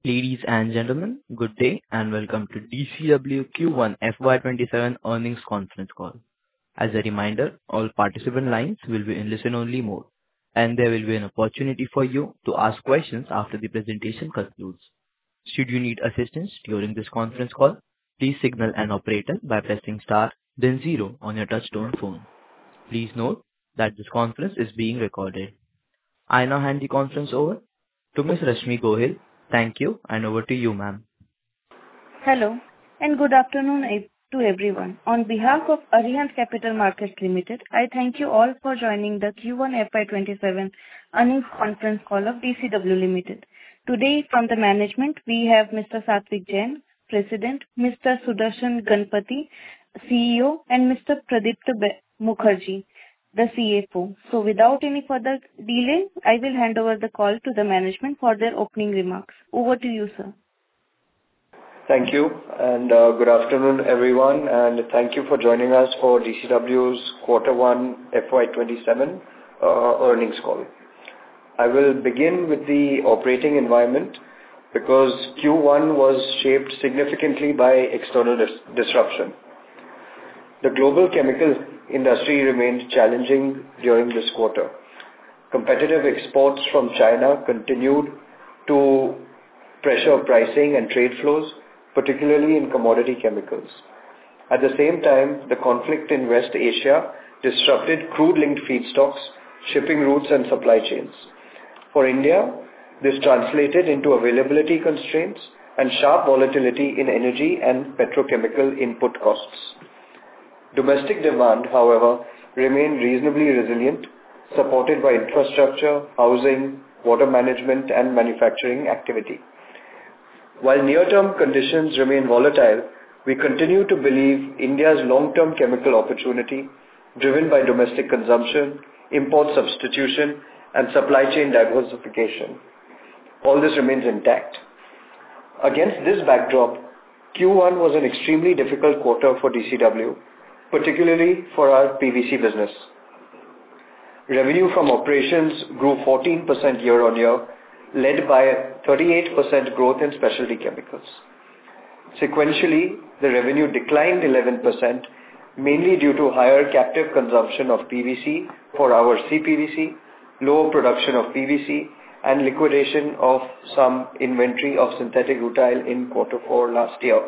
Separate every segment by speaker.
Speaker 1: Ladies and gentlemen, good day and welcome to DCW Q1 FY27 earnings conference call. As a reminder, all participant lines will be in listen-only mode, and there will be an opportunity for you to ask questions after the presentation concludes. Should you need assistance during this conference call, please signal an operator by pressing star, then zero on your touch-tone phone. Please note that this conference is being recorded. I now hand the conference over to Ms. Rashmi Gohil. Thank you, and over to you, ma'am.
Speaker 2: Hello, and good afternoon to everyone. On behalf of Arihant Capital Markets Limited, I thank you all for joining the Q1 FY27 earnings conference call of DCW Limited. Today, from the management, we have Mr. Satwik Jain, President, Mr. Sudarshan Ganapathy, CEO, and Mr. Pradipta Mukherjee, the CFO. So, without any further delay, I will hand over the call to the management for their opening remarks. Over to you, sir.
Speaker 3: Thank you, and good afternoon, everyone, and thank you for joining us for DCW's Q1 FY27 earnings call. I will begin with the operating environment because Q1 was shaped significantly by external disruption. The global chemical industry remained challenging during this quarter. Competitive exports from China continued to pressure pricing and trade flows, particularly in commodity chemicals. At the same time, the conflict in West Asia disrupted crude-linked feedstocks, shipping routes and supply chains. For India, this translated into availability constraints and sharp volatility in energy and petrochemical input costs. Domestic demand, however, remained reasonably resilient, supported by infrastructure, housing, water management, and manufacturing activity. While near-term conditions remain volatile, we continue to believe India's long-term chemical opportunity, driven by domestic consumption, import substitution, and supply chain diversification. All this remains intact. Against this backdrop, Q1 was an extremely difficult quarter for DCW, particularly for our PVC business. Revenue from operations grew 14% year-on-year, led by a 38% growth in specialty chemicals. Sequentially, the revenue declined 11%, mainly due to higher captive consumption of PVC for our CPVC, lower production of PVC, and liquidation of some inventory of synthetic rutile in Q4 last year.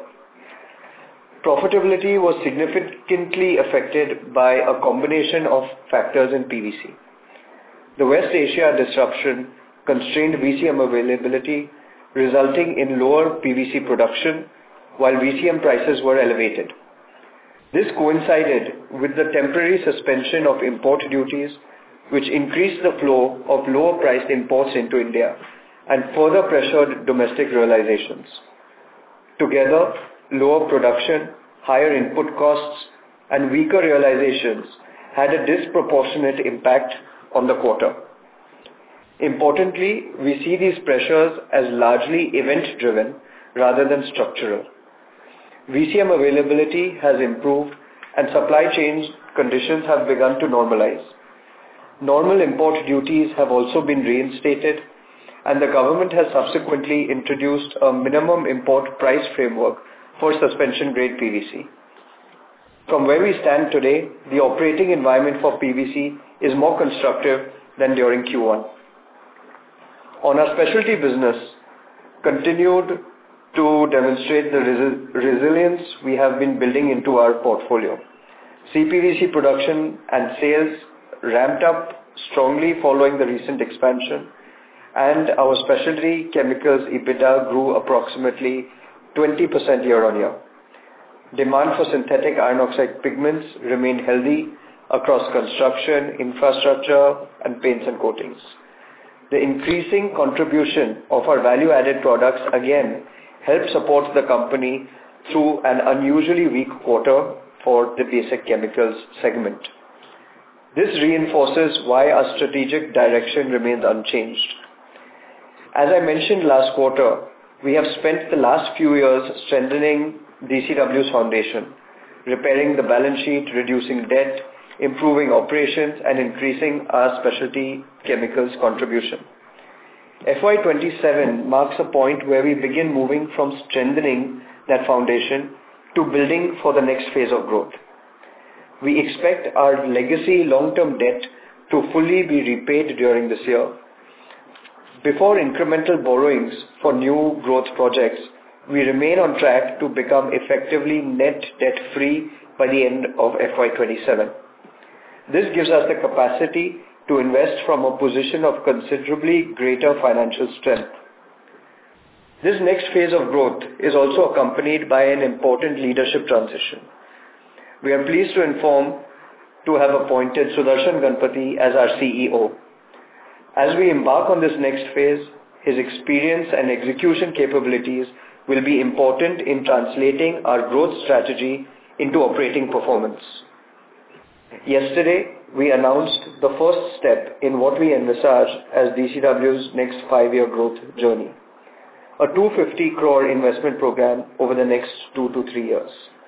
Speaker 3: Profitability was significantly affected by a combination of factors in PVC. The West Asia disruption constrained VCM availability, resulting in lower PVC production, while VCM prices were elevated. This coincided with the temporary suspension of import duties, which increased the flow of lower-priced imports into India and further pressured domestic realizations. Together, lower production, higher input costs, and weaker realizations had a disproportionate impact on the quarter. Importantly, we see these pressures as largely event-driven rather than structural. VCM availability has improved and supply chain conditions have begun to normalize. Normal import duties have also been reinstated, and the government has subsequently introduced a minimum import price framework for suspension-grade PVC. From where we stand today, the operating environment for PVC is more constructive than during Q1. On our specialty business, continued to demonstrate the resilience we have been building into our portfolio. CPVC production and sales ramped up strongly following the recent expansion, and our specialty chemicals EBITDA grew approximately 20% year-on-year. Demand for synthetic iron oxide pigments remained healthy across construction, infrastructure, and paints and coatings. The increasing contribution of our value-added products again helped support the company through an unusually weak quarter for the basic chemicals segment. This reinforces why our strategic direction remains unchanged. As I mentioned last quarter, we have spent the last few years strengthening DCW's foundation, repairing the balance sheet, reducing debt, improving operations, and increasing our specialty chemicals contribution. FY27 marks a point where we begin moving from strengthening that foundation to building for the next phase of growth. We expect our legacy long-term debt to fully be repaid during this year. Before incremental borrowings for new growth projects, we remain on track to become effectively net debt-free by the end of FY27. This gives us the capacity to invest from a position of considerably greater financial strength. This next phase of growth is also accompanied by an important leadership transition. We are pleased to inform to have appointed Sudarshan Ganpati as our CEO. As we embark on this next phase, his experience and execution capabilities will be important in translating our growth strategy into operating performance. Yesterday, we announced the first step in what we envisage as DCW's next 5-year growth journey, a 250 crore investment program over the next 2 to 3 years.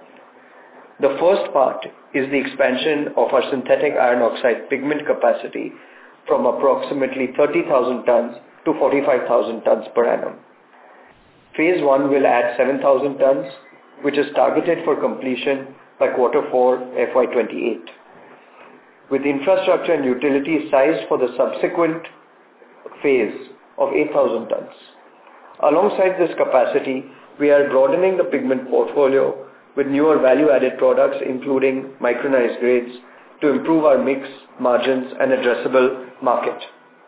Speaker 3: The first part is the expansion of our synthetic iron oxide pigment capacity from approximately 30,000 tons to 45,000 tons per annum. Phase 1 will add 7,000 tons, which is targeted for completion by Q4 FY28, with infrastructure and utilities sized for the subsequent phase of 8,000 tons. Alongside this capacity, we are broadening the pigment portfolio with newer value-added products, including micronized grades, to improve our mix, margins, and addressable market.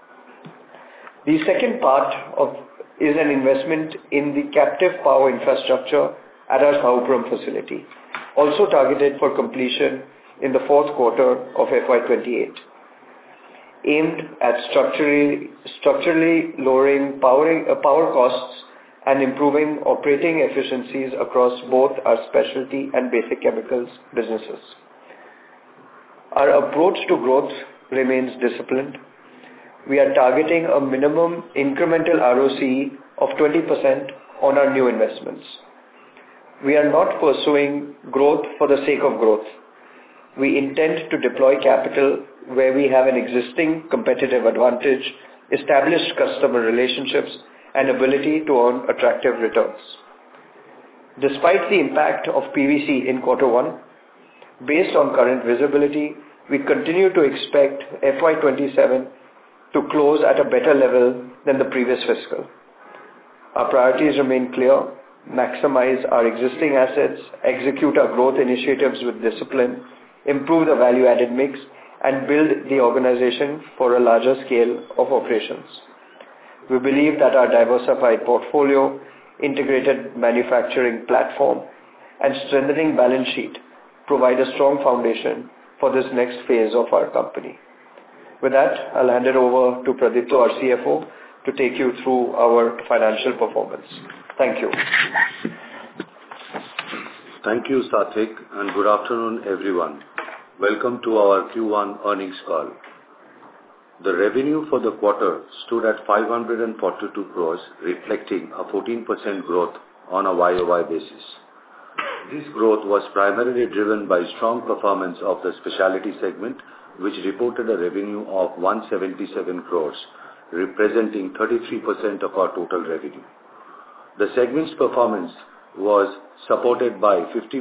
Speaker 3: The second part is an investment in the captive power infrastructure at our Sahupuram facility, also targeted for completion in the fourth quarter of FY28, aimed at structurally lowering power costs and improving operating efficiencies across both our specialty and basic chemicals businesses. Our approach to growth remains disciplined. We are targeting a minimum incremental ROCE of 20% on our new investments. We are not pursuing growth for the sake of growth. We intend to deploy capital where we have an existing competitive advantage, established customer relationships, and ability to earn attractive returns. Despite the impact of PVC in Q1, based on current visibility, we continue to expect FY27 to close at a better level than the previous fiscal. Our priorities remain clear: maximize our existing assets, execute our growth initiatives with discipline, improve the value-added mix, and build the organization for a larger scale of operations. We believe that our diversified portfolio, integrated manufacturing platform, and strengthening balance sheet provide a strong foundation for this next phase of our company. With that, I'll hand it over to Pradipta, our CFO, to take you through our financial performance. Thank you.
Speaker 4: Thank you, Sathik, and good afternoon, everyone. Welcome to our Q1 earnings call. The revenue for the quarter stood at 542 crores, reflecting a 14% growth on a YOY basis. This growth was primarily driven by strong performance of the specialty segment, which reported a revenue of 177 crores, representing 33% of our total revenue. The segment's performance was supported by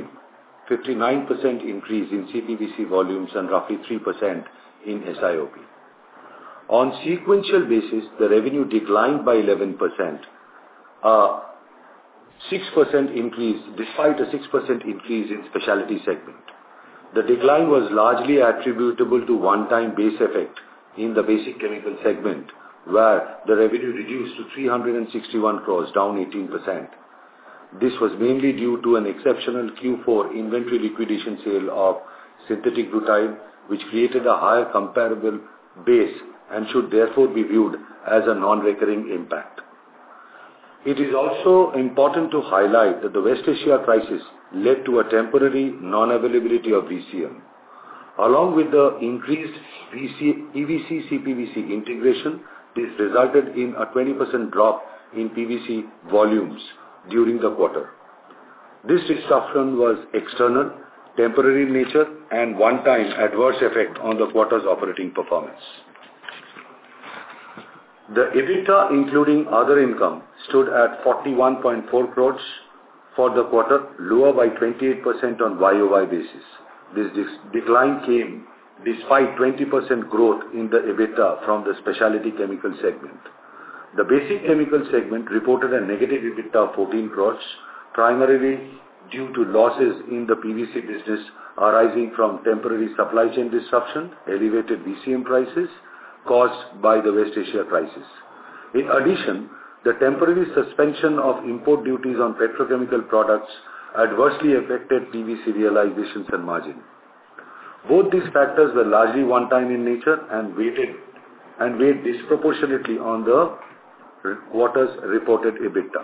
Speaker 4: 59% increase in CPVC volumes and roughly 3% in SIOP. On sequential basis, the revenue declined by 11%, a 6% increase, despite a 6% increase in specialty segment. The decline was largely attributable to one-time base effect in the basic chemical segment, where the revenue reduced to 361 crores, down 18%. This was mainly due to an exceptional Q4 inventory liquidation sale of synthetic butyl, which created a higher comparable base and should therefore be viewed as a non-recurring impact. It is also important to highlight that the West Asia crisis led to a temporary non-availability of VCM. Along with the increased PVC CPVC integration, this resulted in a 20% drop in PVC volumes during the quarter. This disruption was external, temporary in nature, and one-time adverse effect on the quarter's operating performance. The EBITDA, including other income, stood at 41.4 crores for the quarter, lower by 28% on YOY basis. This decline came despite 20% growth in the EBITDA from the specialty chemical segment. The basic chemical segment reported a negative EBITDA of 14 crores, primarily due to losses in the PVC business arising from temporary supply chain disruption, elevated VCM prices caused by the West Asia crisis. In addition, the temporary suspension of import duties on petrochemical products adversely affected PVC realizations and margin. Both these factors were largely one-time in nature and weighed disproportionately on the quarter's reported EBITDA.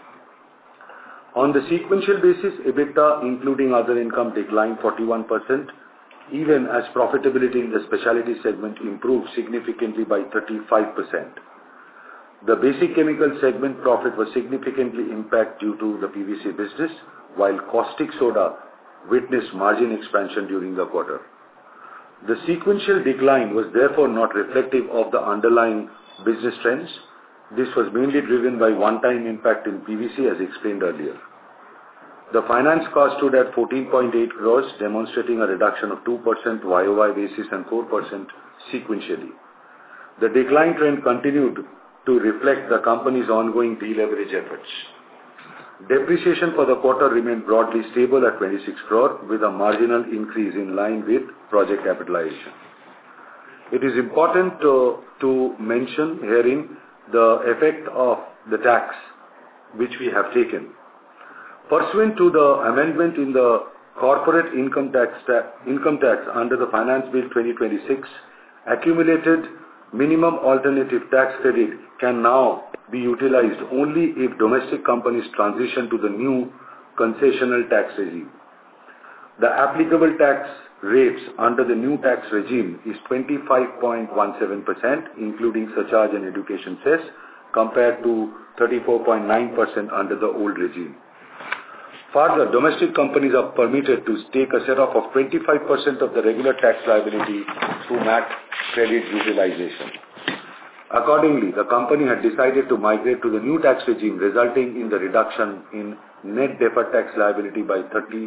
Speaker 4: On the sequential basis, EBITDA, including other income, declined 41%, even as profitability in the specialty segment improved significantly by 35%. The basic chemical segment profit was significantly impacted due to the PVC business, while caustic soda witnessed margin expansion during the quarter. The sequential decline was therefore not reflective of the underlying business trends. This was mainly driven by one-time impact in PVC, as explained earlier. The finance cost stood at 14.8 crores, demonstrating a reduction of 2% YOY basis and 4% sequentially. The decline trend continued to reflect the company's ongoing deleverage efforts. Depreciation for the quarter remained broadly stable at 26 crore, with a marginal increase in line with project capitalization. It is important to mention herein the effect of the tax which we have taken. Pursuant to the amendment in the corporate income tax under the Finance Bill 2026, accumulated minimum alternative tax credit can now be utilized only if domestic companies transition to the new concessional tax regime. The applicable tax rates under the new tax regime is 25.17%, including surcharge and education cess, compared to 34.9% under the old regime. Further, domestic companies are permitted to take a set-off of 25% of the regular tax liability through MAT credit utilization. Accordingly, the company had decided to migrate to the new tax regime, resulting in the reduction in net deferred tax liability by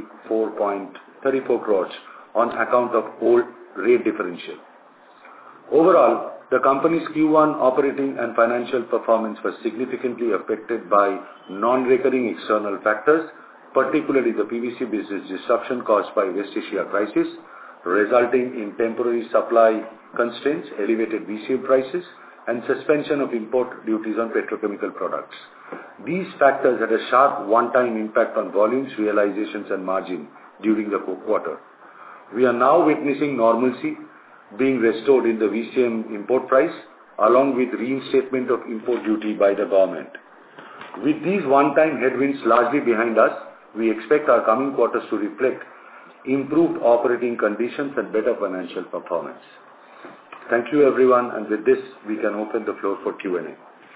Speaker 4: 34 crores on account of old rate differential. Overall, the company's Q1 operating and financial performance was significantly affected by non-recurring external factors, particularly the PVC business disruption caused by West Asia crisis, resulting in temporary supply constraints, elevated VCM prices, and suspension of import duties on petrochemical products. These factors had a sharp one-time impact on volumes, realizations, and margin during the quarter. We are now witnessing normalcy being restored in the VCM import price, along with reinstatement of import duty by the government. With these one-time headwinds largely behind us, we expect our coming quarters to reflect improved operating conditions and better financial performance. Thank you, everyone, and with this, we can open the floor for Q&A.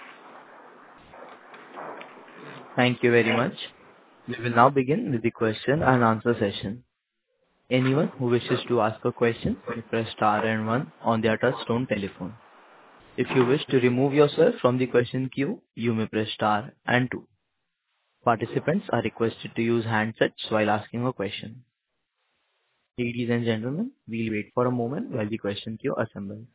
Speaker 1: Thank you very much. We will now begin with the question and answer session. Anyone who wishes to ask a question may press star and one on their touchtone telephone. If you wish to remove yourself from the question queue, you may press star and two. Participants are requested to use handsets while asking a question. Ladies and gentlemen, we'll wait for a moment while the question queue assembles.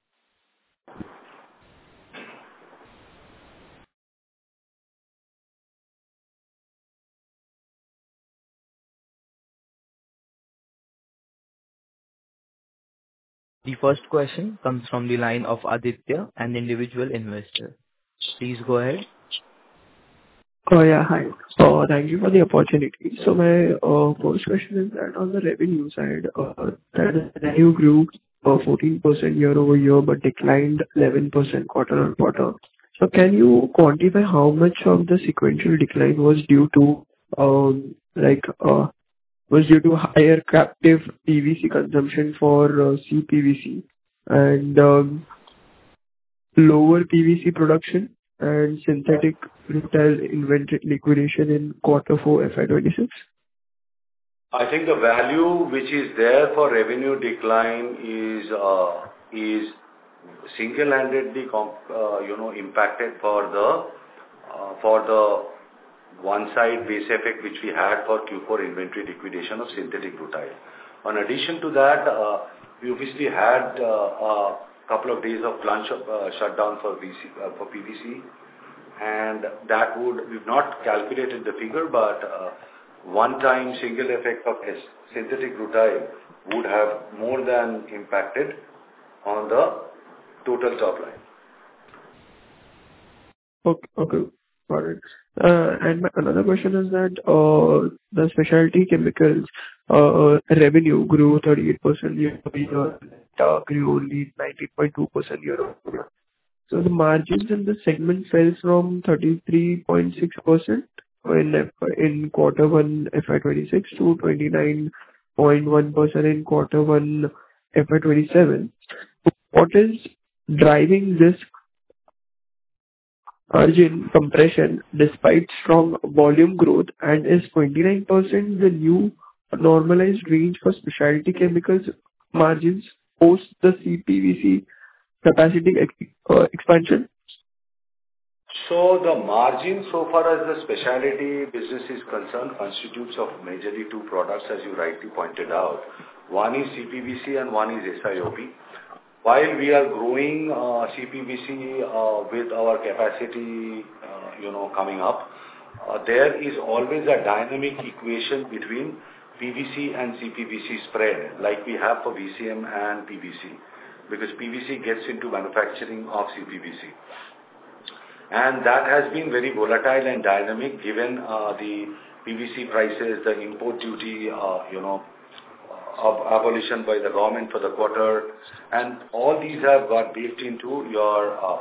Speaker 1: The first question comes from the line of Aditya, an individual investor. Please go ahead.
Speaker 5: Oh, yeah. Hi. Thank you for the opportunity. So my first question is that on the revenue side, that revenue grew 14% year-over-year, but declined 11% quarter-on-quarter. So can you quantify how much of the sequential decline was due to higher captive PVC consumption for CPVC and lower PVC production and synthetic retail inventory liquidation in quarter 4 FY26?
Speaker 4: I think the value which is there for revenue decline is single-handedly impacted for the one side base effect which we had for Q4 inventory liquidation of synthetic rutile. In addition to that, we obviously had a couple of days of plant shutdown for PVC, and we've not calculated the figure, but one-time single effect of synthetic rutile would have more than impacted on the total top line.
Speaker 5: Okay, got it. And my another question is that the specialty chemicals revenue grew 38% year-over-year, grew only 19.2% year-over-year. So the margins in the segment fell from 33.6% in quarter one FY26 to 29.1% in quarter one FY27. What is driving this margin compression despite strong volume growth, and is 29% the new normalized range for specialty chemicals margins post the CPVC capacity expansion?
Speaker 4: So the margin, so far as the specialty business is concerned, constitutes of majorly two products, as you rightly pointed out. One is CPVC and one is SIOP. While we are growing CPVC with our capacity, coming up, there is always a dynamic equation between PVC and CPVC spread, like we have for VCM and PVC, because PVC gets into manufacturing of CPVC. And that has been very volatile and dynamic given the PVC prices, the import duty, abolition by the government for the quarter, and all these have got baked into your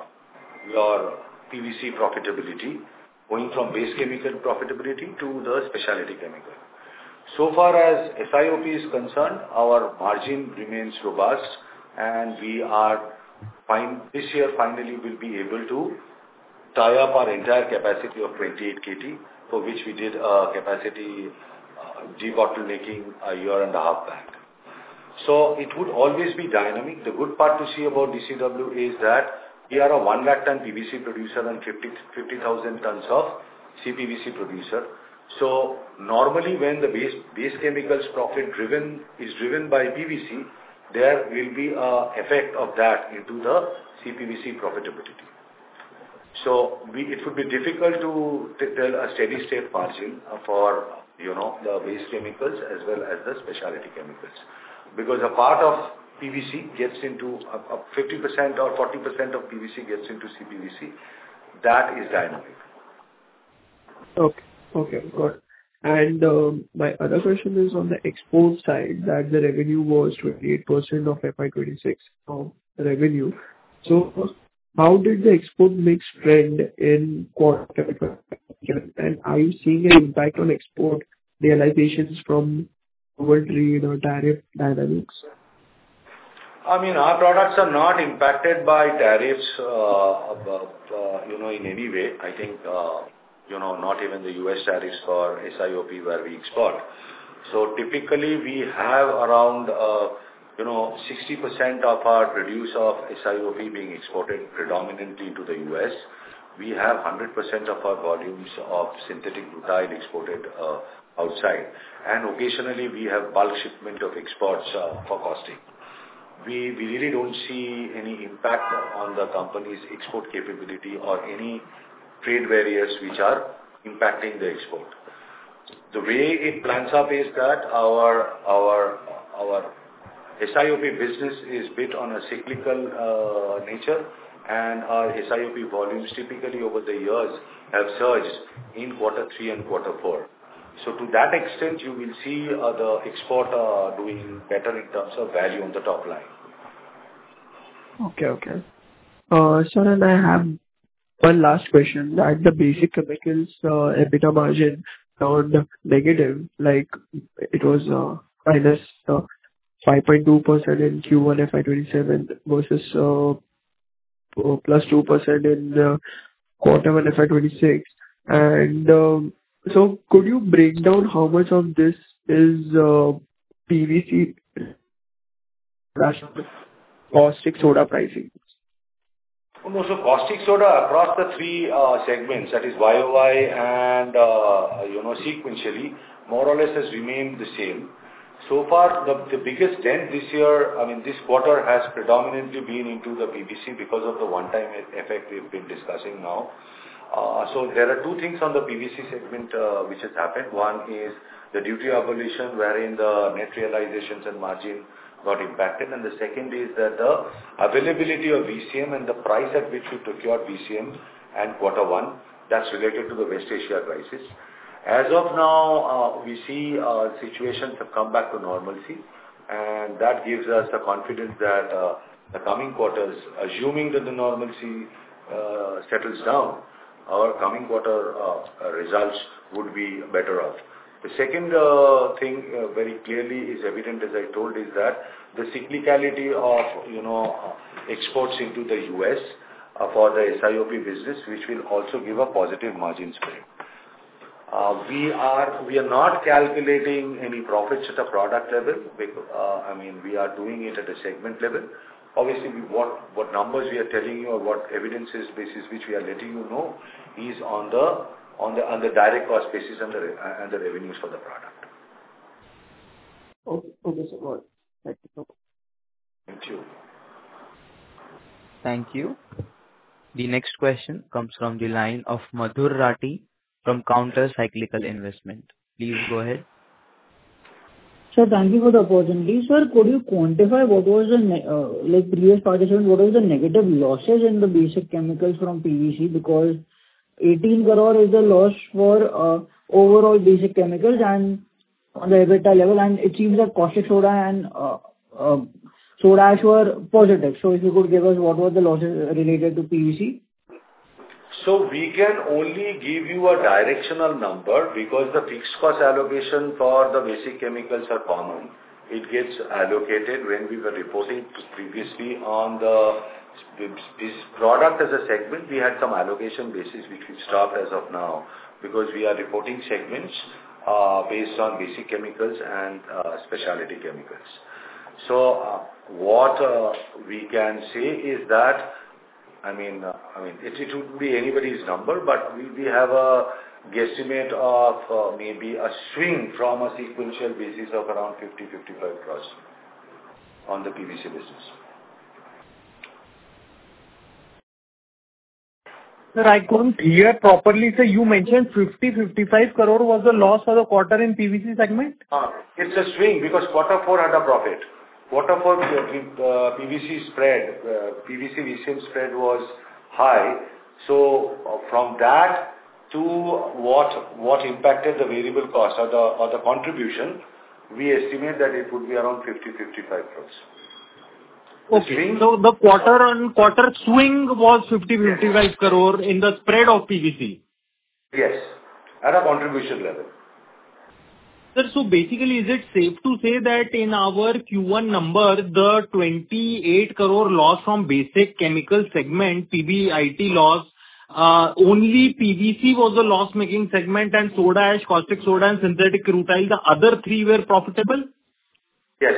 Speaker 4: PVC profitability, going from base chemical profitability to the specialty chemical. So far as SIOP is concerned, our margin remains robust, and we are this year finally will be able to tie up our entire capacity of 28 KT, for which we did capacity debottlenecking a year and a half back. So it would always be dynamic. The good part to see about DCW is that we are a 1 lakh ton PVC producer and 50,000 tons of CPVC producer. So normally when the base chemicals profit is driven by PVC, there will be an effect of that into the CPVC profitability. So it would be difficult to tell a steady state margin for the base chemicals as well as the specialty chemicals, because a part of PVC gets into 50% or 40% of PVC gets into CPVC. That is dynamic.
Speaker 5: Okay, got it. And my other question is on the export side, that the revenue was 28% of FY26 revenue. So how did the export mix trend in quarter, and are you seeing an impact on export realizations from global trade or tariff dynamics?
Speaker 4: I mean, our products are not impacted by tariffs, in any way. I think, not even the US tariffs for SIOP where we export. So typically we have around, 60% of our produce of SIOP being exported predominantly into the US. We have 100% of our volumes of synthetic rutile exported outside. And occasionally we have bulk shipment of exports for costing. We really don't see any impact on the company's export capability or any trade barriers which are impacting the export. The way it plans up is that our SIOP business is bit on a cyclical nature, and our SIOP volumes typically over the years have surged in quarter 3 and quarter 4. So to that extent, you will see the export doing better in terms of value on the top line.
Speaker 5: Okay. Sir, and I have one last question. That the basic chemicals EBITDA margin turned negative, like it was minus 5.2% in Q1 FY27 versus plus 2% in quarter 1 FY26. And so could you break down how much of this is PVC caustic soda pricing?
Speaker 4: No, so caustic soda across the three segments, that is YOY and sequentially, more or less has remained the same. So far, the biggest dent this year, this quarter has predominantly been into the PVC because of the one-time effect we've been discussing now. So there are two things on the PVC segment which has happened. One is the duty abolition, wherein the net realizations and margin got impacted, and the second is that the availability of VCM and the price at which we procured VCM and quarter one, that's related to the West Asia crisis. As of now, we see situations have come back to normalcy, and that gives us the confidence that the coming quarters, assuming that the normalcy settles down, our coming quarter results would be better off. The second thing very clearly is evident, as I told, is that the cyclicality of exports into the US for the SIOP business, which will also give a positive margin spread. We are not calculating any profits at a product level. We are doing it at a segment level. Obviously, what numbers we are telling you or what evidences basis which we are letting you know is on the direct cost basis and the revenues for the product.
Speaker 5: Okay, sir. Thank you.
Speaker 4: Thank you.
Speaker 1: Thank you. The next question comes from the line of Madhur Rathi from Counter Cyclical Investment. Please go ahead.
Speaker 6: Sir, thank you for the opportunity. Sir, could you quantify what was the, previous participant, what was the negative losses in the basic chemicals from PVC? Because 18 crore is the loss for overall basic chemicals and on the EBITDA level, and it seems that caustic soda and soda ash were positive. So if you could give us what were the losses related to PVC?
Speaker 4: So we can only give you a directional number because the fixed cost allocation for the basic chemicals are common. It gets allocated when we were reporting previously on this product as a segment. We had some allocation basis which we stopped as of now because we are reporting segments based on basic chemicals and specialty chemicals. So what we can say is that it would be anybody's number, but we have a guesstimate of maybe a swing from a sequential basis of around 50-55 crores on the PVC business.
Speaker 7: Sir, I couldn't hear properly. Sir, you mentioned 50-55 crore was the loss for the quarter in PVC segment?
Speaker 4: It's a swing because quarter four had a profit. Quarter four PVC spread, PVC VCM spread was high. So from that to what impacted the variable cost or the contribution, we estimate that it would be around 50-55 crores.
Speaker 7: Okay. So the quarter-on-quarter swing was 50-55 crore in the spread of PVC.
Speaker 4: Yes, at a contribution level.
Speaker 7: Sir, so basically, is it safe to say that in our Q1 number, the 28 crore loss from basic chemical segment, PBIT loss, only PVC was the loss-making segment and soda ash, caustic soda and synthetic rutile, the other three were profitable?
Speaker 4: Yes.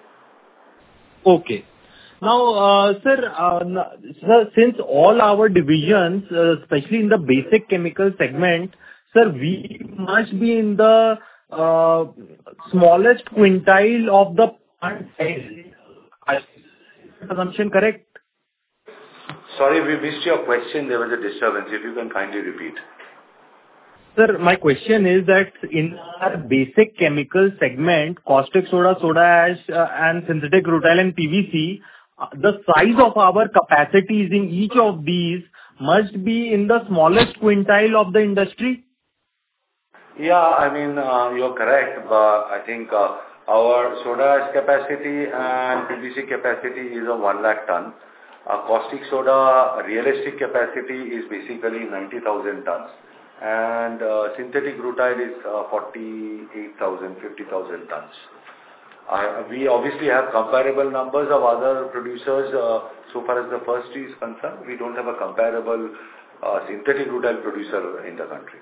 Speaker 7: Okay. Now, sir, since all our divisions, especially in the basic chemical segment, sir, we must be in the smallest quintile of the plant size. Assumption correct?
Speaker 4: Sorry, we missed your question. There was a disturbance. If you can kindly repeat.
Speaker 7: Sir, my question is that in our basic chemical segment, caustic soda, soda ash, and synthetic rutile and PVC, the size of our capacities in each of these must be in the smallest quintile of the industry?
Speaker 4: Yeah, you're correct, but I think our soda ash capacity and PVC capacity is a 1 lakh ton. Caustic soda realistic capacity is basically 90,000 tons. And synthetic rutile is 48,000, 50,000 tons. We obviously have comparable numbers of other producers. So far as the first is concerned, we don't have a comparable synthetic rutile producer in the country.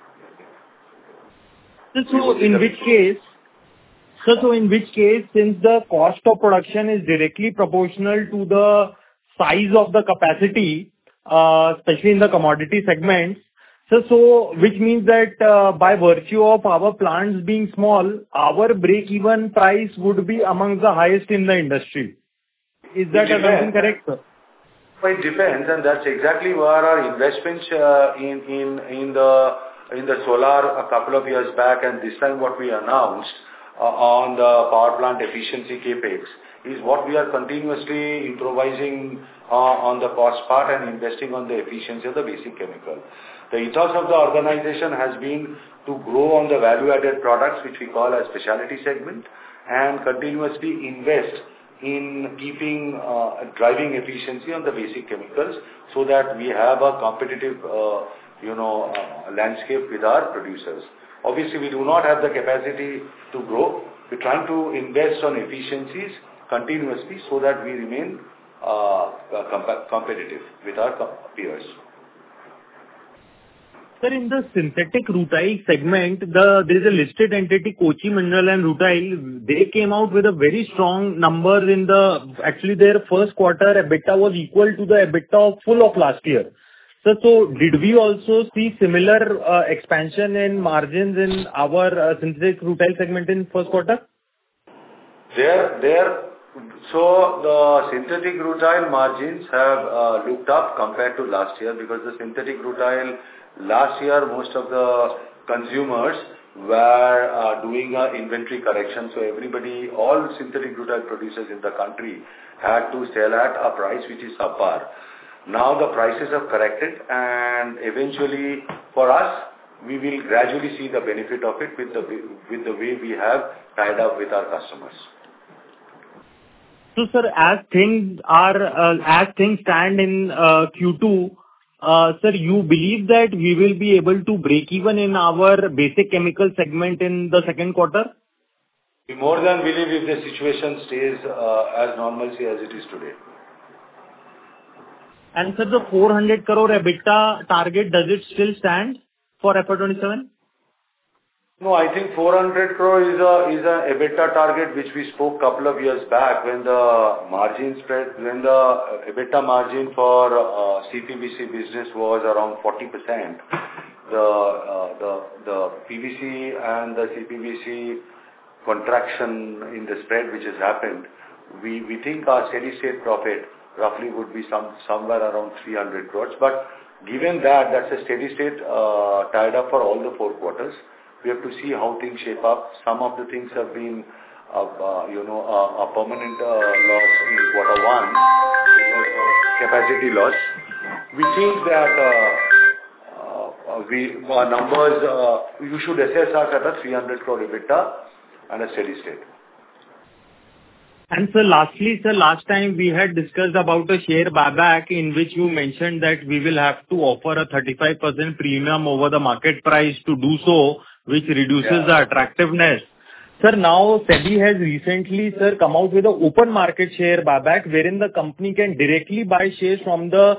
Speaker 7: So in which case, since the cost of production is directly proportional to the size of the capacity, especially in the commodity segments. So which means that by virtue of our plants being small, our break-even price would be among the highest in the industry. Is that assumption correct, sir?
Speaker 4: Well, it depends, and that's exactly where our investments in the solar a couple of years back, and this time what we announced on the power plant efficiency capex is what we are continuously improvising on the cost part and investing on the efficiency of the basic chemical. The ethos of the organization has been to grow on the value-added products, which we call as specialty segment, and continuously invest in keeping driving efficiency on the basic chemicals so that we have a competitive landscape with our producers. Obviously, we do not have the capacity to grow. We're trying to invest on efficiencies continuously so that we remain competitive with our peers.
Speaker 7: Sir, in the synthetic rutile segment, there is a listed entity, Kochi Mineral and Rutile. They came out with a very strong number actually their first quarter EBITDA was equal to the EBITDA of full of last year. So did we also see similar expansion in margins in our synthetic rutile segment in first quarter?
Speaker 4: So the synthetic rutile margins have looked up compared to last year because the synthetic rutile last year most of the consumers were doing an inventory correction. So all synthetic rutile producers in the country had to sell at a price which is subpar. Now the prices have corrected, and eventually for us, we will gradually see the benefit of it with the way we have tied up with our customers.
Speaker 7: So, sir, as things stand in Q2, sir, you believe that we will be able to break even in our basic chemical segment in the second quarter?
Speaker 4: We more than believe if the situation stays as normalcy as it is today.
Speaker 7: And sir, the 400 crore EBITDA target, does it still stand for FY27?
Speaker 4: No, I think 400 crore is a EBITDA target which we spoke couple of years back when the EBITDA margin for CPVC business was around 40%. The PVC and the CPVC contraction in the spread which has happened, we think our steady state profit roughly would be somewhere around 300 crores. But given that that's a steady state tied up for all the 4 quarters, we have to see how things shape up. Some of the things have been a permanent loss in quarter one because of capacity loss. We think that our numbers, you should assess us at a 300 crore EBITDA and a steady state.
Speaker 7: And sir, lastly, last time we had discussed about a share buyback in which you mentioned that we will have to offer a 35% premium over the market price to do so, which reduces the attractiveness. Sir, now SEBI has recently, sir, come out with an open market share buyback wherein the company can directly buy shares from the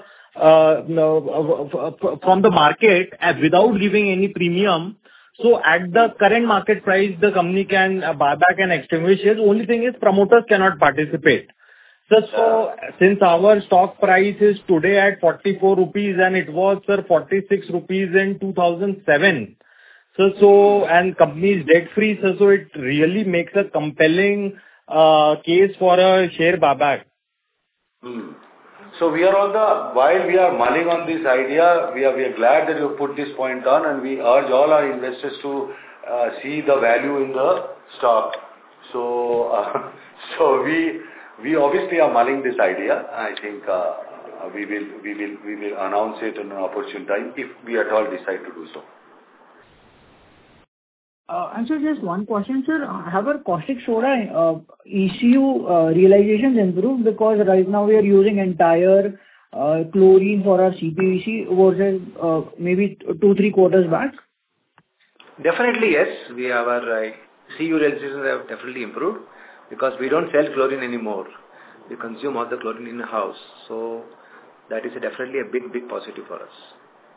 Speaker 7: market without giving any premium. So at the current market price, the company can buy back and extinguish shares. Only thing is promoters cannot participate. So since our stock price is today at 44 rupees and it was, sir, 46 rupees in 2007. So and company is debt free, so it really makes a compelling case for a share buyback.
Speaker 4: So while we are mulling on this idea, we are glad that you put this point on, and we urge all our investors to see the value in the stock. So we obviously are mulling this idea. I think we will announce it in an opportune time if we at all decide to do so.
Speaker 6: And so just one question, sir. Have our caustic soda ECU realizations improved? Because right now we are using entire chlorine for our CPVC versus maybe 2-3 quarters back.
Speaker 8: Definitely, yes. Our ECU realizations have definitely improved because we don't sell chlorine anymore. We consume all the chlorine in the house. So that is definitely a big positive for us.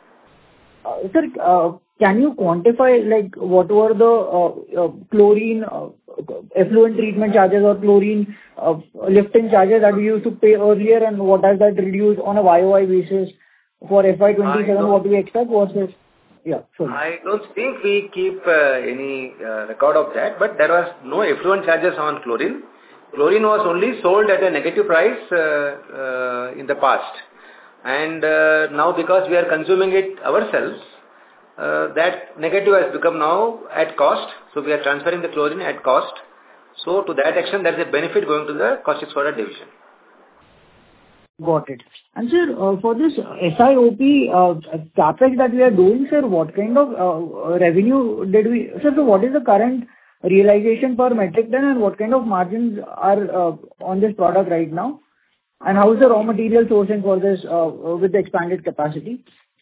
Speaker 6: Sir, can you quantify like what were the chlorine effluent treatment charges or chlorine lifting charges that we used to pay earlier, and what has that reduced on a YOY basis for FY27, what we expect versus... Yeah, sorry.
Speaker 8: I don't think we keep any record of that, but there was no effluent charges on chlorine. Chlorine was only sold at a negative price in the past. And now because we are consuming it ourselves, that negative has become now at cost. So we are transferring the chlorine at cost. So to that extent, there is a benefit going to the caustic soda division.
Speaker 6: Got it. And sir, for this SIOP capex that we are doing, sir, what kind of revenue did we... Sir, so what is the current realization per metric ton and what kind of margins are on this product right now? And how is the raw material sourcing for this with the expanded capacity?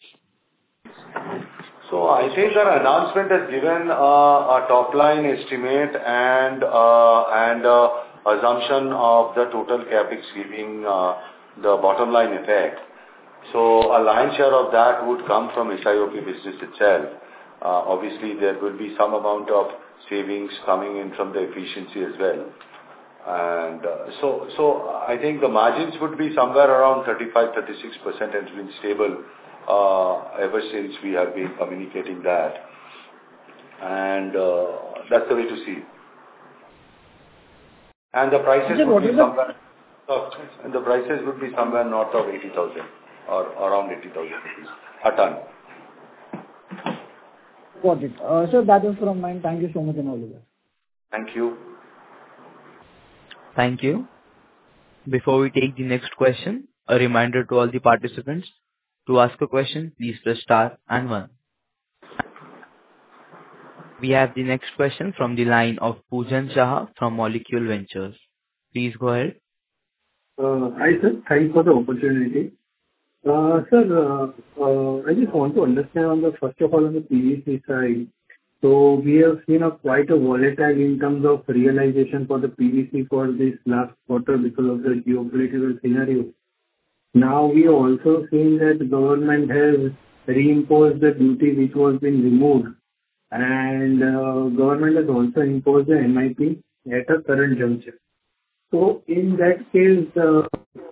Speaker 4: So I think our announcement has given a top line estimate and assumption of the total capex giving the bottom line effect. So a lion's share of that would come from SIOP business itself. Obviously, there will be some amount of savings coming in from the efficiency as well. And so I think the margins would be somewhere around 35-36% and it's been stable ever since we have been communicating that. And that's the way to see it. And the prices would be somewhere... And the prices would be somewhere north of 80,000 or around 80,000 rupees a ton.
Speaker 6: Got it. So that is from mine. Thank you so much and all the best.
Speaker 4: Thank you.
Speaker 1: Thank you. Before we take the next question, a reminder to all the participants, to ask a question, please press star and 1. We have the next question from the line of Poojan Shah from Molecule Ventures. Please go ahead.
Speaker 5: Hi sir, thanks for the opportunity. Sir, I just want to understand on the first of all on the PVC side. So we have seen quite a volatile in terms of realization for the PVC for this last quarter because of the geopolitical scenario. Now we have also seen that the government has reimposed the duty which was being removed, and government has also imposed the MIP at a current juncture. So in that case, do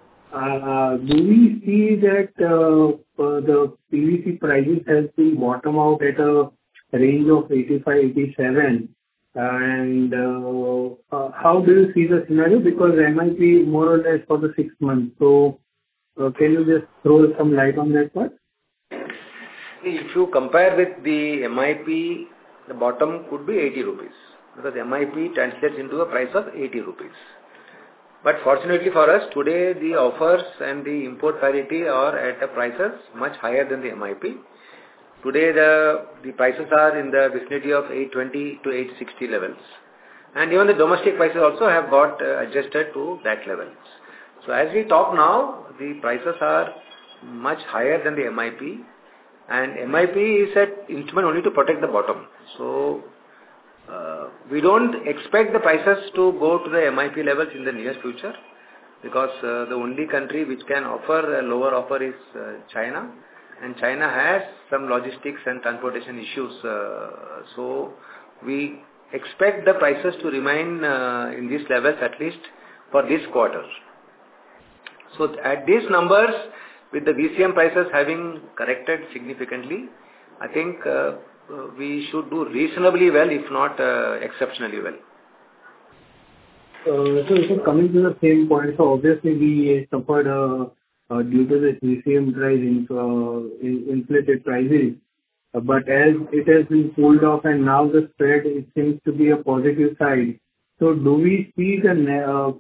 Speaker 5: we see that the PVC prices has been bottom out at a range of 85, 87? And how do you see the scenario? Because MIP more or less for the 6 months. So can you just throw some light on that part?
Speaker 8: If you compare with the MIP, the bottom could be 80 rupees. Because MIP translates into a price of 80 rupees. But fortunately for us, today the offers and the import parity are at a prices much higher than the MIP. Today the prices are in the vicinity of 820 to 860 levels. And even the domestic prices also have got adjusted to that levels. So as we talk now, the prices are much higher than the MIP. And MIP is an instrument only to protect the bottom. So we don't expect the prices to go to the MIP levels in the near future, because the only country which can offer a lower offer is China, and China has some logistics and transportation issues. So we expect the prices to remain in these levels at least for this quarter. So at these numbers, with the VCM prices having corrected significantly, I think we should do reasonably well, if not exceptionally well.
Speaker 5: So coming to the same point, so obviously we suffered due to the VCM price inflated prices, but as it has been pulled off and now the spread, it seems to be a positive side. So do we see the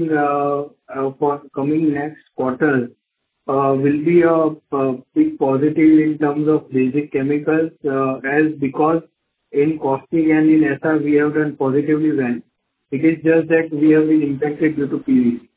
Speaker 5: coming next quarter will be a big positive in terms of basic chemicals, as because in caustic and in SR we have done positively well. It is just that we have been impacted due to PVC.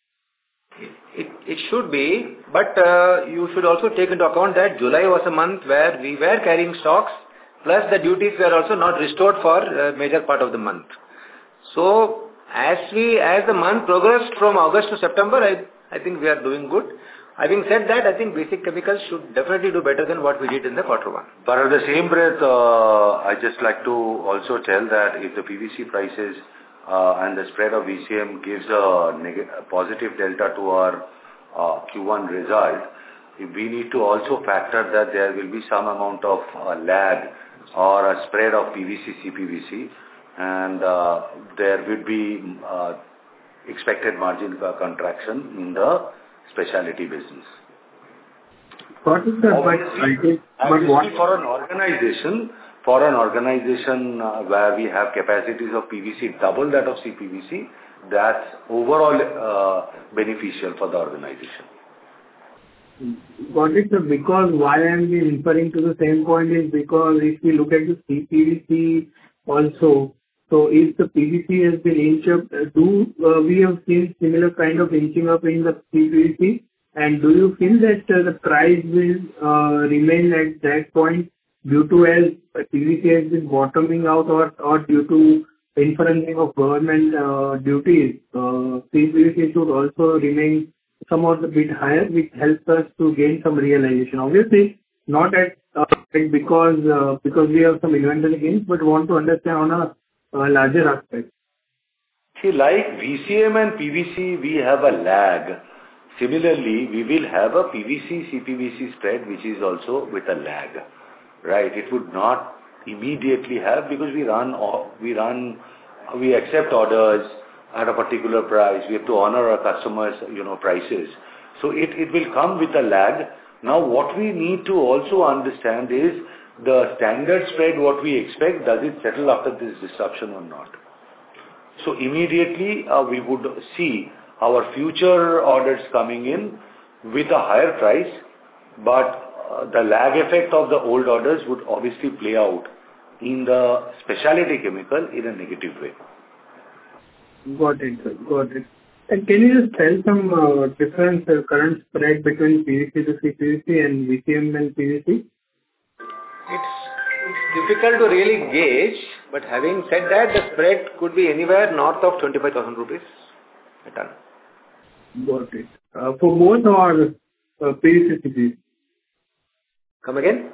Speaker 8: It should be, but you should also take into account that July was a month where we were carrying stocks, plus the duties were also not restored for a major part of the month. So as the month progressed from August to September, I think we are doing good. Having said that, I think basic chemicals should definitely do better than what we did in the quarter one.
Speaker 4: But at the same breath, I just like to also tell that if the PVC prices and the spread of VCM gives a positive delta to our Q1 result, we need to also factor that there will be some amount of lag or a spread of PVC, CPVC, and there would be expected margin contraction in the specialty business.
Speaker 5: Got it, sir.
Speaker 4: Obviously, for an organization where we have capacities of PVC double that of CPVC, that's overall beneficial for the organization.
Speaker 5: Got it, sir. Because why I am referring to the same point is because if we look at the CPVC also, so if the PVC has been inched up, we have seen similar kind of inching up in the CPVC? And do you feel that the price will remain at that point due to as PVC has been bottoming out or due to inferencing of government duties, CPVC should also remain somewhat a bit higher, which helps us to gain some realization. Obviously, not at because we have some inventory gains, but want to understand on a larger aspect.
Speaker 4: See, like VCM and PVC, we have a lag. Similarly, we will have a PVC CPVC spread, which is also with a lag, right? It would not immediately have, because we accept orders at a particular price. We have to honor our customers, prices. So it will come with a lag. Now, what we need to also understand is the standard spread, what we expect, does it settle after this disruption or not? So immediately, we would see our future orders coming in with a higher price, but the lag effect of the old orders would obviously play out in the specialty chemical in a negative way.
Speaker 5: Got it, sir. Got it. And can you just tell some difference current spread between PVC to CPVC and VCM and PVC?
Speaker 8: It's difficult to really gauge, but having said that, the spread could be anywhere north of 25,000 rupees a ton.
Speaker 5: Got it. For both or PVC, CPVC?
Speaker 8: Come again?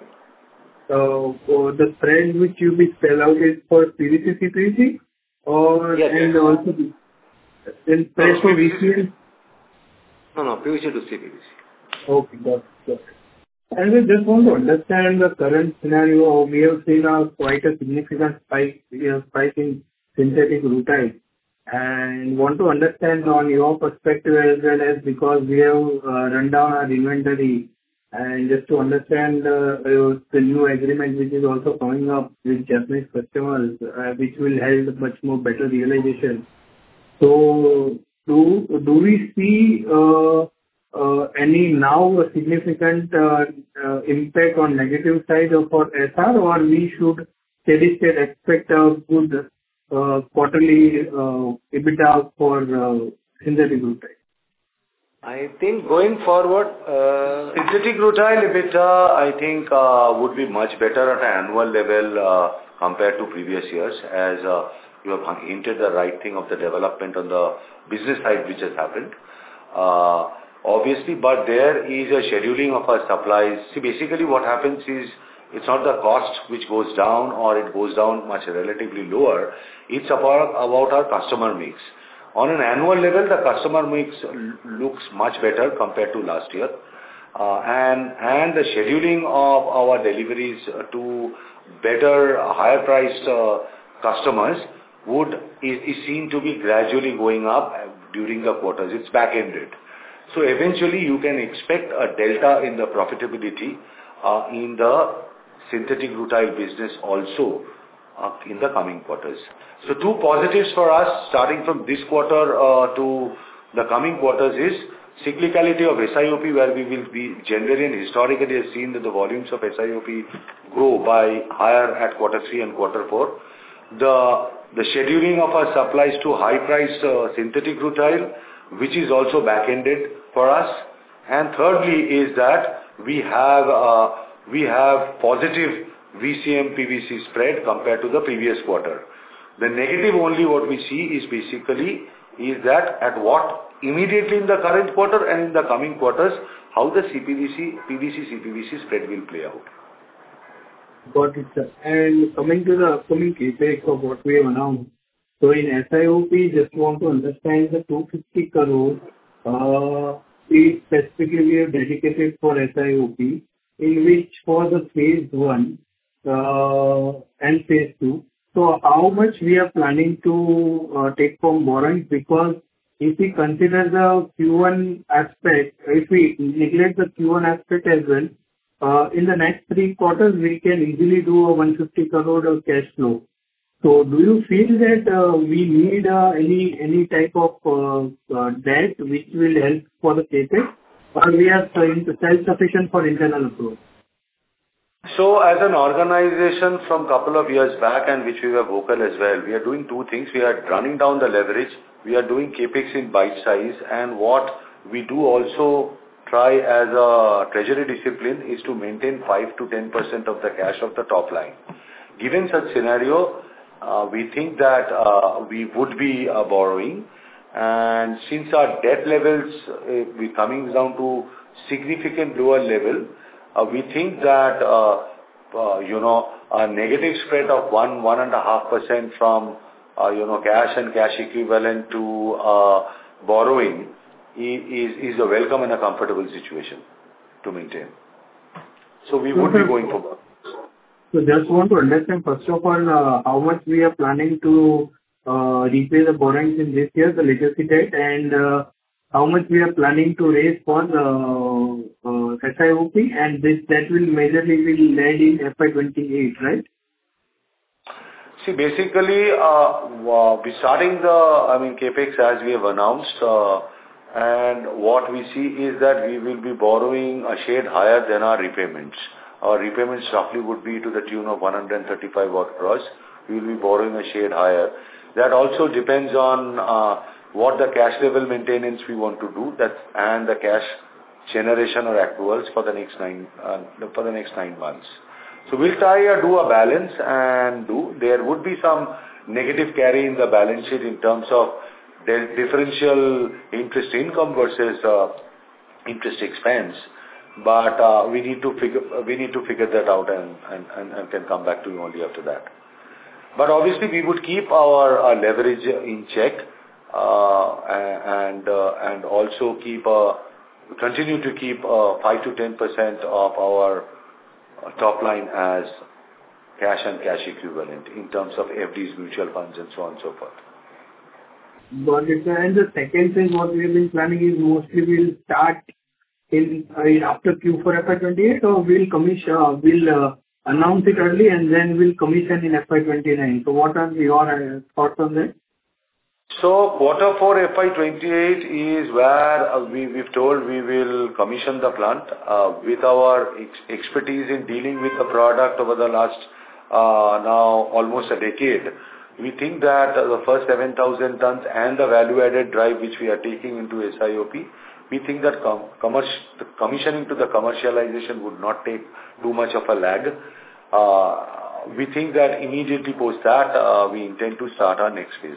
Speaker 5: For the spread which you will spell out is for PVC, CPVC? Or
Speaker 8: yes,
Speaker 5: and also then spread for VCM?
Speaker 8: No, PVC to CPVC.
Speaker 5: Okay, got it. And we just want to understand the current scenario. We have seen quite a significant spike in synthetic rutile, and want to understand on your perspective as well, as because we have run down our inventory, and just to understand the new agreement which is also coming up with Japanese customers, which will help much more better realization. So do we see any now a significant impact on negative side for SR, or we should steady state expect a good quarterly EBITDA for synthetic rutile?
Speaker 8: I think going forward,
Speaker 4: synthetic rutile EBITDA, I think, would be much better at an annual level compared to previous years, as you have hinted the right thing of the development on the business side which has happened. Obviously, but there is a scheduling of our supplies. See, basically what happens is, it's not the cost which goes down or it goes down much relatively lower. It's about our customer mix. On an annual level, the customer mix looks much better compared to last year. And the scheduling of our deliveries to better, higher priced customers is seen to be gradually going up during the quarters. It's back-ended. So eventually you can expect a delta in the profitability in the synthetic rutile business also in the coming quarters. So two positives for us starting from this quarter to the coming quarters is cyclicality of SIOP, where we will be generally and historically have seen that the volumes of SIOP grow by higher at quarter 3 and quarter 4. The scheduling of our supplies to high-priced synthetic rutile, which is also back-ended for us. And thirdly is that we have positive VCM PVC spread compared to the previous quarter. The negative only what we see is basically is that at what immediately in the current quarter and in the coming quarters, how the PVC CPVC spread will play out.
Speaker 5: Got it, sir. And coming to the upcoming capex of what we have announced, so in SIOP, just want to understand the 250 crore.
Speaker 9: is specifically dedicated for SIOP, in which for the phase one and phase two. So how much we are planning to take from borrowings? Because if we consider the Q1 aspect, if we neglect the Q1 aspect as well, in the next 3 quarters, we can easily do a 150 crore of cash flow. So do you feel that we need any type of debt which will help for the CapEx, or we are self-sufficient for internal approach?
Speaker 4: So as an organization from couple of years back, and which we were vocal as well, we are doing 2 things. We are running down the leverage. We are doing CapEx in bite size, and what we do also try as a treasury discipline is to maintain 5 to 10% of the cash of the top line. Given such scenario, we think that we would be borrowing, and since our debt levels be coming down to significant lower level, we think that a negative spread of 1.5% from cash and cash equivalent to borrowing is a welcome and a comfortable situation to maintain. So we would be going for.
Speaker 9: So just want to understand, first of all, how much we are planning to repay the borrowings in this year, the legacy debt, and how much we are planning to raise for the SIOP, and that will majorly be led in FY28, right?
Speaker 4: See, basically, we're starting the, CapEx as we have announced, and what we see is that we will be borrowing a shade higher than our repayments. Our repayments roughly would be to the tune of 135 odd crores. We will be borrowing a shade higher. That also depends on what the cash level maintenance we want to do, and the cash generation or accruals for the next 9 months. So we'll try to do a balance, and there would be some negative carry in the balance sheet in terms of the differential interest income versus interest expense. But we need to figure that out and can come back to you only after that. But obviously we would keep our leverage in check, and also continue to keep 5 to 10% of our top line as cash and cash equivalent in terms of FDs, mutual funds, and so on and so forth.
Speaker 9: Got it. And the second thing what we have been planning is mostly we'll start in after Q4 FY28, or we'll announce it early and then we'll commission in FY29. So what are your thoughts on that?
Speaker 4: So Q4 FY28 is where we've told we will commission the plant with our expertise in dealing with the product over the last now almost a decade. We think that the first 7,000 tons and the value-added drive which we are taking into SIOP, we think that commissioning to the commercialization would not take too much of a lag. We think that immediately post that, we intend to start our next phase.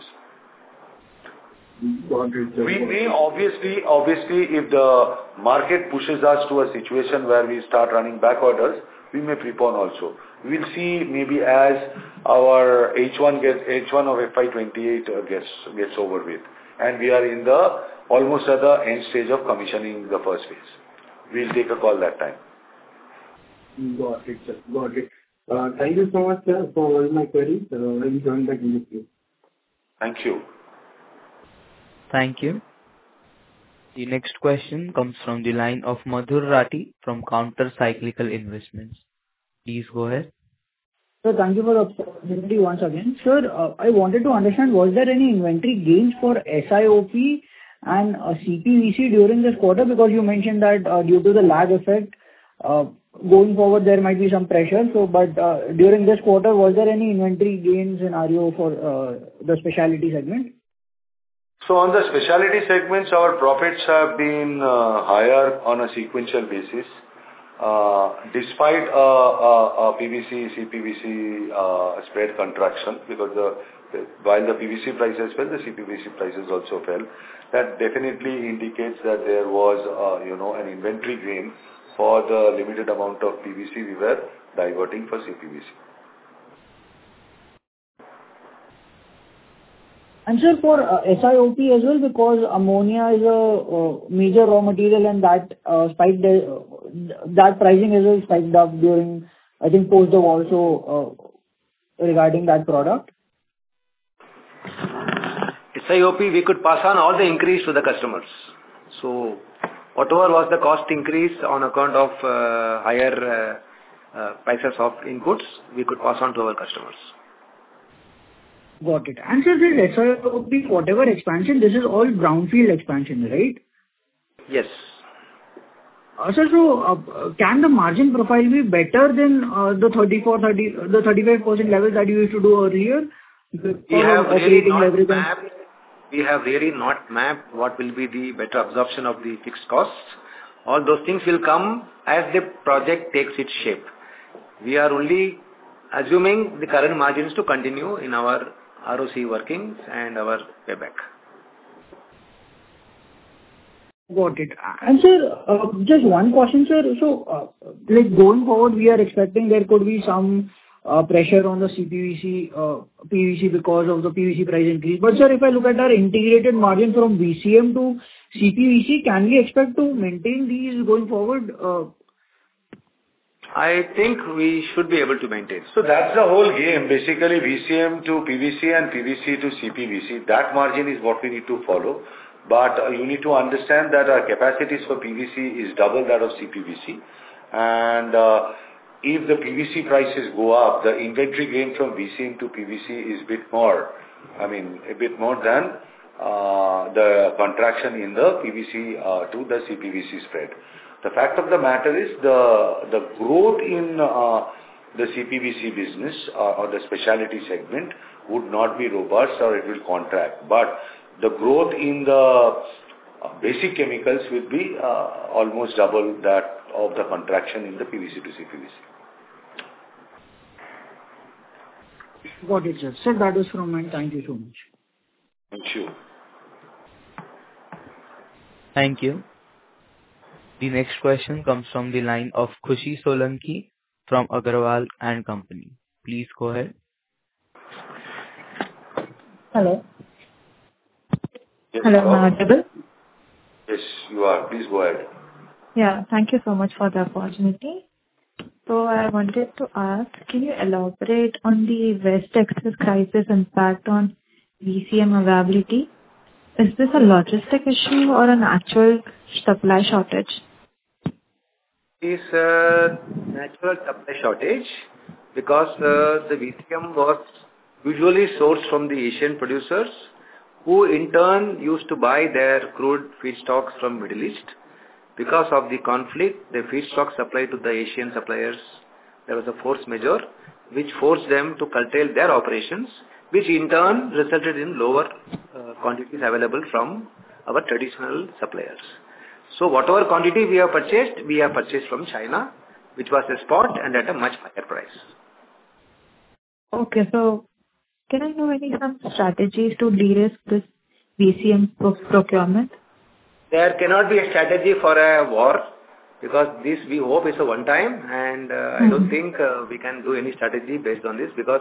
Speaker 4: We may obviously, if the market pushes us to a situation where we start running back orders, we may prepone also. We'll see maybe as our H1 of FY28 gets over with, and we are in almost at the end stage of commissioning the first phase. We'll take a call that time.
Speaker 9: Got it, sir. Got it. Thank you so much, sir, for all my queries. I'll join back in with you.
Speaker 4: Thank you.
Speaker 1: Thank you. The next question comes from the line of Madhur Rathi from Counter Cyclical Investments. Please go ahead.
Speaker 6: So thank you for the opportunity once again. Sir, I wanted to understand, was there any inventory gains for SIOP and CPVC during this quarter? Because you mentioned that due to the lag effect, going forward there might be some pressure. So, but during this quarter, was there any inventory gain scenario for the specialty segment?
Speaker 4: So on the specialty segments, our profits have been higher on a sequential basis, despite a PVC, CPVC spread contraction, because while the PVC prices fell, the CPVC prices also fell. That definitely indicates that there was an inventory gain for the limited amount of PVC we were diverting for CPVC.
Speaker 6: And sir, for SiOP as well, because ammonia is a major raw material and that that pricing as well spiked up during, I think, post the war, so regarding that product.
Speaker 8: SiOP, we could pass on all the increase to the customers. So whatever was the cost increase on account of higher prices of inputs, we could pass on to our customers.
Speaker 6: Got it. And sir, this SiOP, whatever expansion, this is all brownfield expansion, right?
Speaker 8: Yes.
Speaker 6: Sir, so can the margin profile be better than the 35% level that you used to do earlier?
Speaker 8: We have really not mapped what will be the better absorption of the fixed costs. All those things will come as the project takes its shape. We are only assuming the current margins to continue in our ROC workings and our payback.
Speaker 6: Got it. And sir, just one question, sir. So, like going forward, we are expecting there could be some pressure on the CPVC, PVC because of the PVC price increase. But sir, if I look at our integrated margin from VCM to CPVC, can we expect to maintain these going forward?
Speaker 8: I think we should be able to maintain.
Speaker 4: So that's the whole game. Basically, VCM to PVC and PVC to CPVC. That margin is what we need to follow. But you need to understand that our capacities for PVC is double that of CPVC. And if the PVC prices go up, the inventory gain from VCM to PVC is a bit more. I mean, a bit more than the contraction in the PVC to the CPVC spread. The fact of the matter is the growth in the CPVC business or the specialty segment would not be robust or it will contract. But the growth in the basic chemicals will be almost double that of the contraction in the PVC to CPVC.
Speaker 6: Got it, sir. Sir, that was from mine. Thank you so much.
Speaker 4: Thank you.
Speaker 1: Thank you. The next question comes from the line of Khushi Solanki from Agarwal and Company. Please go ahead.
Speaker 10: Hello.
Speaker 4: Yes,
Speaker 10: Hello, am I audible?
Speaker 4: Yes, you are. Please go ahead.
Speaker 10: Yeah, thank you so much for the opportunity. So I wanted to ask, can you elaborate on the West Texas crisis impact on VCM availability? Is this a logistic issue or an actual supply shortage?
Speaker 8: It's a natural supply shortage because the VCM was usually sourced from the Asian producers who in turn used to buy their crude feedstocks from Middle East. Because of the conflict, the feedstock supply to the Asian suppliers, there was a force majeure which forced them to curtail their operations, which in turn resulted in lower quantities available from our traditional suppliers. So whatever quantity we have purchased from China, which was a spot and at a much higher price.
Speaker 10: Okay, so can I know some strategies to de-risk this VCM procurement?
Speaker 8: There cannot be a strategy for a war because this we hope is a one time and I don't think we can do any strategy based on this because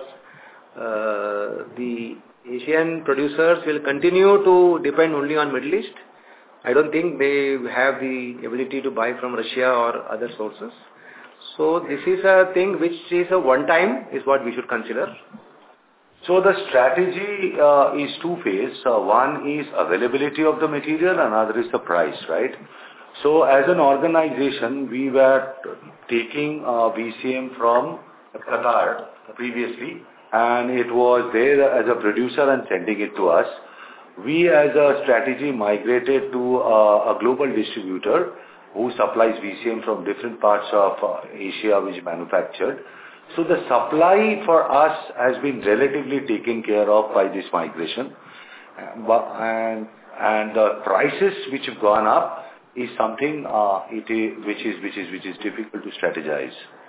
Speaker 8: the Asian producers will continue to depend only on Middle East. I don't think they have the ability to buy from Russia or other sources. So this is a thing which is a one time is what we should consider.
Speaker 4: So the strategy is two-phase. One is availability of the material, another is the price, right? So as an organization, we were taking VCM from Qatar previously, and it was there as a producer and sending it to us. We as a strategy migrated to a global distributor who supplies VCM from different parts of Asia which manufactured. So the supply for us has been relatively taken care of by this migration, and the prices which have gone up is something which is difficult to strategize.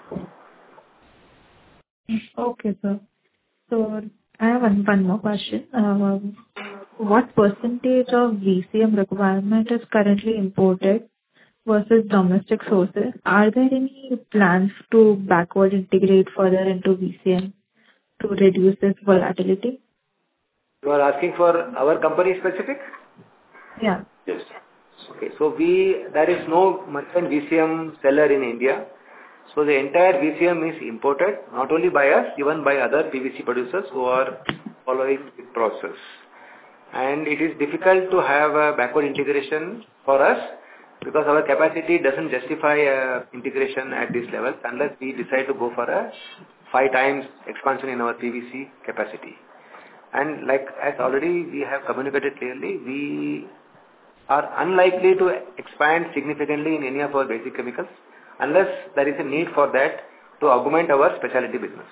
Speaker 10: Okay, sir. So I have one more question. What percentage of VCM requirement is currently imported versus domestic sources? Are there any plans to backward integrate further into VCM to reduce this volatility?
Speaker 8: You are asking for our company specific?
Speaker 10: Yeah.
Speaker 4: Yes.
Speaker 8: Okay. So there is no merchant VCM seller in India. So the entire VCM is imported, not only by us, even by other PVC producers who are following the process. And it is difficult to have a backward integration for us because our capacity doesn't justify integration at this level unless we decide to go for a 5 times expansion in our PVC capacity. And like as already we have communicated clearly, we are unlikely to expand significantly in any of our basic chemicals unless there is a need for that to augment our specialty business.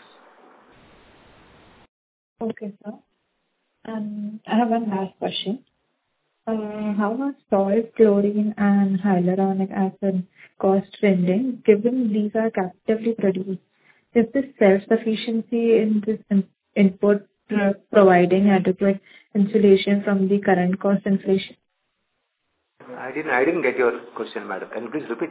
Speaker 10: Okay, sir. I have one last question. How are salt, chlorine, and hyaluronic acid cost trending, given these are captively produced? Is this self-sufficiency in this input providing adequate insulation from the current cost inflation?
Speaker 8: I didn't get your question, madam. Can you please repeat?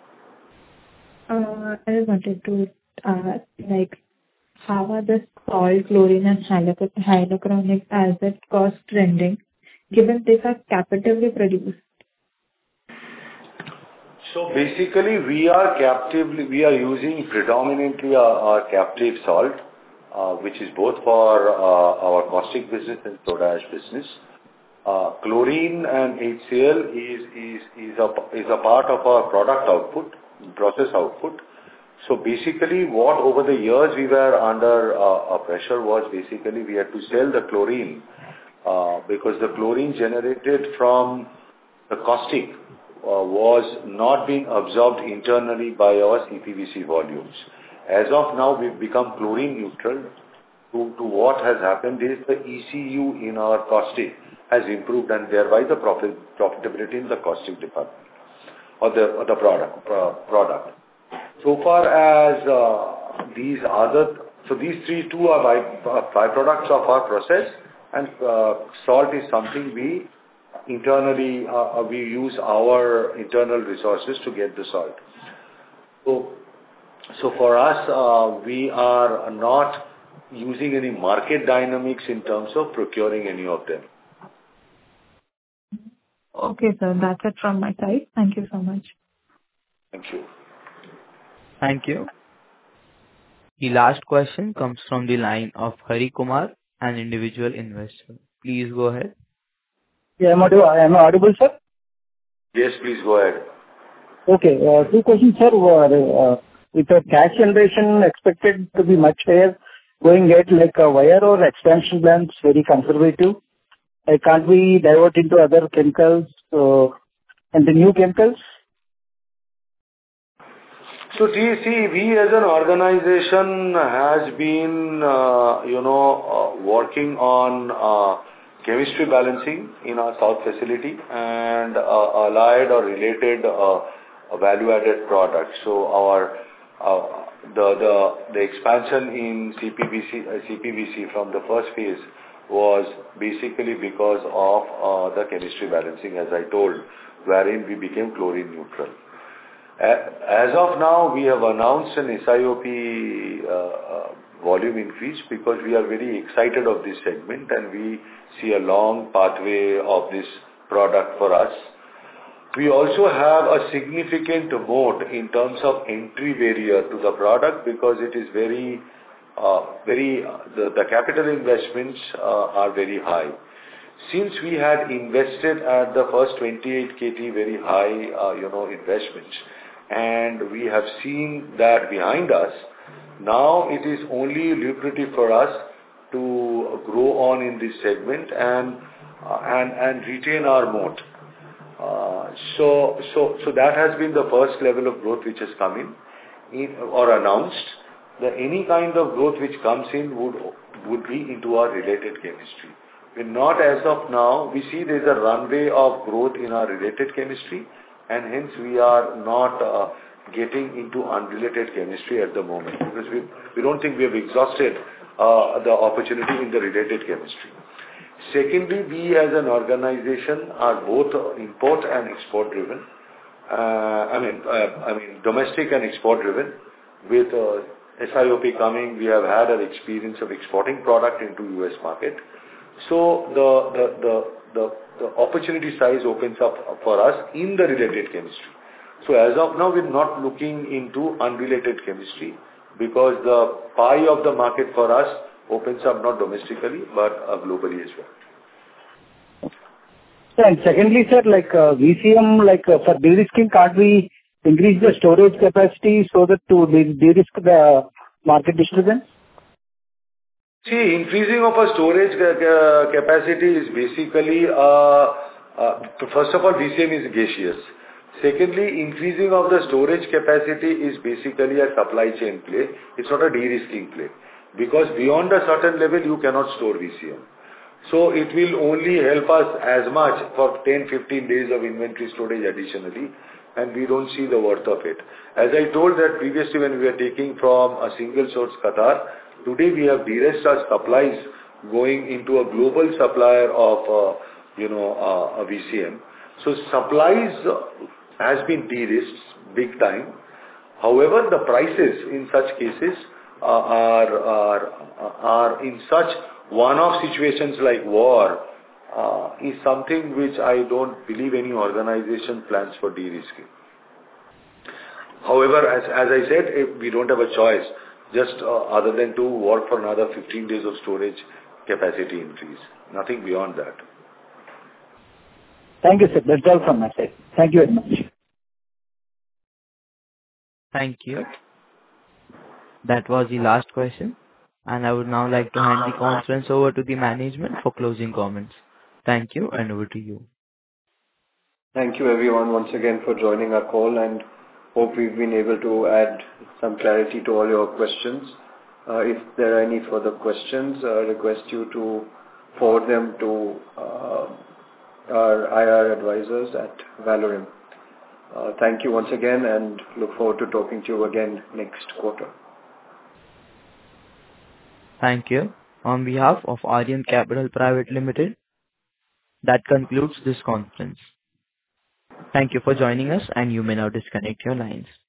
Speaker 10: I just wanted to ask, how are the salt, chlorine, and hyaluronic acid cost trending, given these are captively produced?
Speaker 4: So basically, we are using predominantly our captive salt, which is both for our caustic business and soda ash business. Chlorine and HCl is a part of our product output, process output. So basically, what over the years we were under a pressure was basically we had to sell the chlorine because the chlorine generated from the caustic was not being absorbed internally by our CPVC volumes. As of now, we've become chlorine neutral. To what has happened is the ECU in our caustic has improved and thereby the profitability in the caustic department or the product. So far as these two are byproducts of our process, and salt is something we internally we use our internal resources to get the salt. So for us, we are not using any market dynamics in terms of procuring any of them.
Speaker 10: Okay, sir. That's it from my side. Thank you so much.
Speaker 4: Thank you.
Speaker 1: Thank you. The last question comes from the line of Hari Kumar, an individual investor. Please go ahead.
Speaker 11: Yeah, am I audible, sir?
Speaker 4: Yes, please go ahead.
Speaker 11: Okay. 2 questions, sir. With the cash generation expected to be much higher, going ahead, why are our expansion plans very conservative? Can't we divert into other chemicals and the new chemicals?
Speaker 4: So, see, we as an organization has been, working on chemistry balancing in our south facility and allied or related value-added products. So, the expansion in CPVC from the first phase was basically because of the chemistry balancing, as I told, wherein we became chlorine neutral. As of now, we have announced an SIOP volume increase because we are very excited of this segment and we see a long pathway of this product for us. We also have a significant moat in terms of entry barrier to the product because it is the capital investments are very high. Since we had invested at the first 28 KT very high, investments, and we have seen that behind us, now it is only lucrative for us to grow on in this segment and retain our moat. So that has been the first level of growth which has come in or announced. Any kind of growth which comes in would be into our related chemistry. We're not as of now, we see there's a runway of growth in our related chemistry and hence we are not getting into unrelated chemistry at the moment because we don't think we have exhausted the opportunity in the related chemistry. Secondly, we as an organization are both import and export driven. Domestic and export driven. With SIOP coming, we have had an experience of exporting product into US market. So the opportunity size opens up for us in the related chemistry. So as of now, we're not looking into unrelated chemistry because the pie of the market for us opens up not domestically but globally as well.
Speaker 11: And secondly, sir, like VCM, like for de-risking, can't we increase the storage capacity so that to de-risk the market disturbance?
Speaker 4: See, increasing of a storage capacity is basically, first of all, VCM is gaseous. Secondly, increasing of the storage capacity is basically a supply chain play. It's not a de-risking play. Because beyond a certain level, you cannot store VCM. So it will only help us as much for 10-15 days of inventory storage additionally, and we don't see the worth of it. As I told that previously when we were taking from a single source Qatar, today we have de-risked our supplies going into a global supplier of, a VCM. So supplies has been de-risked big time. However, the prices in such cases are in such one-off situations like war is something which I don't believe any organization plans for de-risking. However, as I said, we don't have a choice just other than to work for another 15 days of storage capacity increase. Nothing beyond that.
Speaker 11: Thank you, sir. That's all from my side. Thank you very much.
Speaker 1: Thank you. That was the last question, and I would now like to hand the conference over to the management for closing comments. Thank you, and over to you.
Speaker 3: Thank you everyone once again for joining our call, and hope we've been able to add some clarity to all your questions. If there are any further questions, I request you to forward them to our IR advisors at Valorum. Thank you once again and look forward to talking to you again next quarter.
Speaker 1: Thank you. On behalf of Aryan Capital Private Limited, that concludes this conference. Thank you for joining us, and you may now disconnect your lines.